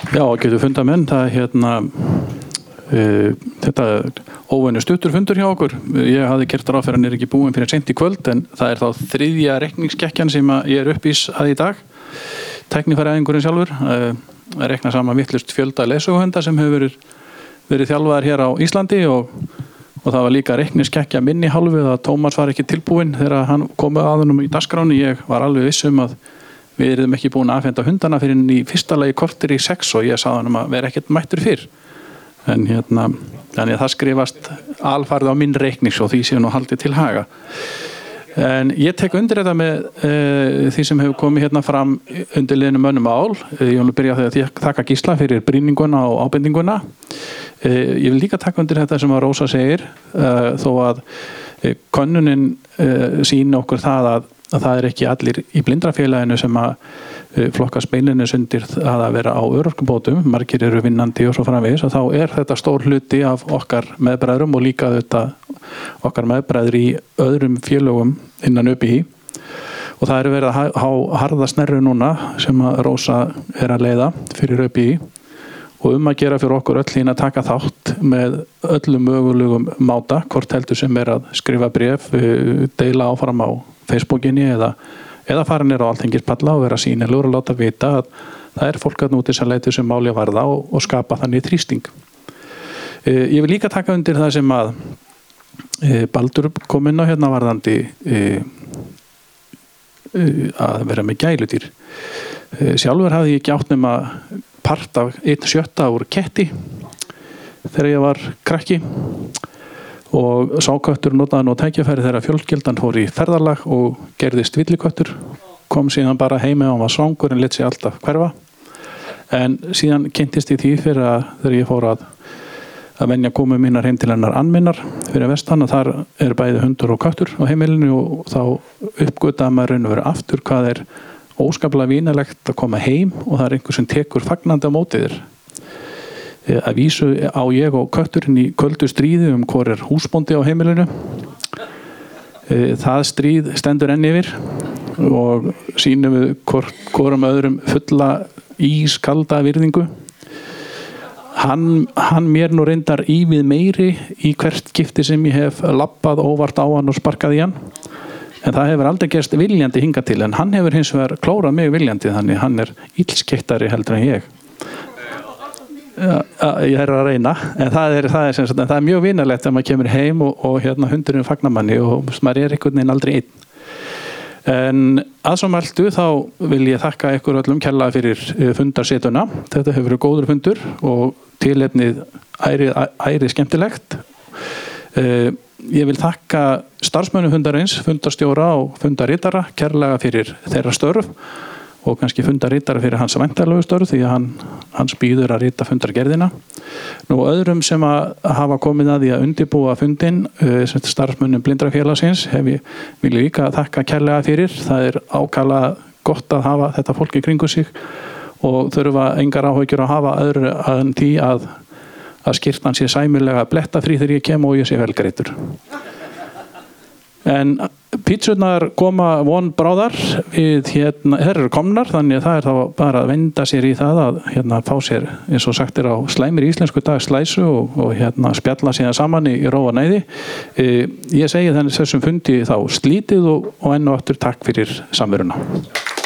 Já, getur funda menn, það þetta óvenju stuttur fundur hjá okkur. Ég hafði gert ráð fyrir að hann ekki búinn fyrir seint í kvöld, en það þá þriðja reikningskekkjan sem ég uppvís að í dag. Tæknifæriæðingurinn sjálfur, rekna saman vitlaust fjölda leiðsöguhunda sem hefur verið þjálfaðir hér á Íslandi og það var líka reikningskekkja minni hálfu að Tómas var ekki tilbúinn þegar hann kom að honum í dagskráni. Ég var alveg viss að við erum ekki búin að afhenda hundana fyrir í fyrsta lagi korter í 6 og ég sagði honum að vera ekkert mættur fyrr. En þannig að það skrifast alfarið á minn reiknings og því sé nú haldið til haga. En ég tek undir þetta með því sem hefur komið hérna fram undir liðnum mönnum ál. Ég vil byrja á því að þakka Gísla fyrir brýninguna og ábendinguna. Ég vil líka taka undir þetta sem að Rósa segir, þó að könnunin sýni okkur það að það ekki allir í blindrafélaginu sem að flokkast beinlínis undir að vera á örorkubótum, margir eru vinnandi og svo framvegis, og þá þetta stór hluti af okkar meðbræðrum og líka þetta okkar meðbræður í öðrum félögum innan ÖBÍ. Og það verið að harða snerru núna sem að Rósa að leiða fyrir ÖBÍ og að gera fyrir okkur öll að taka þátt með öllum mögulegum máta, hvort heldur sem að skrifa bréf, deila áfram á Facebookinni eða fara niður á Alþingispalla og vera sýnilegur og láta vita að það fólk að núti sem leitur sem máli að varða og skapa þannig þrýsting. Ég vil líka taka undir það sem að Baldur kom inn á hérna varðandi að vera með gæludýr. Sjálfur hafði ég ekki átt nema part af 1/7 úr ketti þegar ég var krakki og sáköttur notaði nú tækifæri þegar fjölskyldan fór í ferðalag og gerðist villiköttur, kom síðan bara heim og hann var svangur en lét sig alltaf hverfa. En síðan kynntist ég því fyrir þegar ég fór að venja komu mínar heim til hennar Anminnar fyrir vestan að þar bæði hundur og köttur á heimilinu og þá uppgötaði maður raun og veru aftur hvað óskaplega vínalegt að koma heim og það einhver sem tekur fagnandi á móti þér. Að vísu á ég og kötturinn í köldu stríði hvor húsbóndi á heimilinu. Það stríð stendur enn yfir og sýnum við hvorum öðrum fulla ískalda virðingu. Hann mér nú reyndar ívið meiri í hvert skipti sem ég hef labbað óvart á hann og sparkað í hann. En það hefur aldrei gerst viljandi hingað til, en hann hefur hins vegar klórað mig viljandi, þannig hann illskeittari heldur en ég. Ég að reyna, en það mjög vinalegt að maður kemur heim og hundurinn fagnar manni og maður einhvern veginn aldrei einn. En að svo mæltu þá vil ég þakka ykkur öllum kærlega fyrir fundarsetuna. Þetta hefur verið góður fundur og tilefnið ærið skemmtilegt. Ég vil þakka starfsmönnum fundarins, fundarstjóra og fundarritara kærlega fyrir þeirra störf og kannski fundarritara fyrir hans væntanlegu störf því að hans býður að rita fundargerðina. Nú öðrum sem að hafa komið að því að undirbúa fundin, starfsmönnum Blindrafélagsins, vil ég líka þakka kærlega fyrir. Það ákaflega gott að hafa þetta fólk í kringu sig og þurfa engar áhyggjur að hafa öðru en því að skyrtan sé sæmilega blettafrí þegar ég kem og ég sé velgreitur. En pítsurnar koma von bráðar þeir eru komnar, þannig að það þá bara að venda sér í það að fá sér, eins og sagt á slæmir íslensku dag, slæsu og spjalla síðan saman í ró og næði. Ég segi þessum fundi þá slítið og enn og aftur takk fyrir samveruna.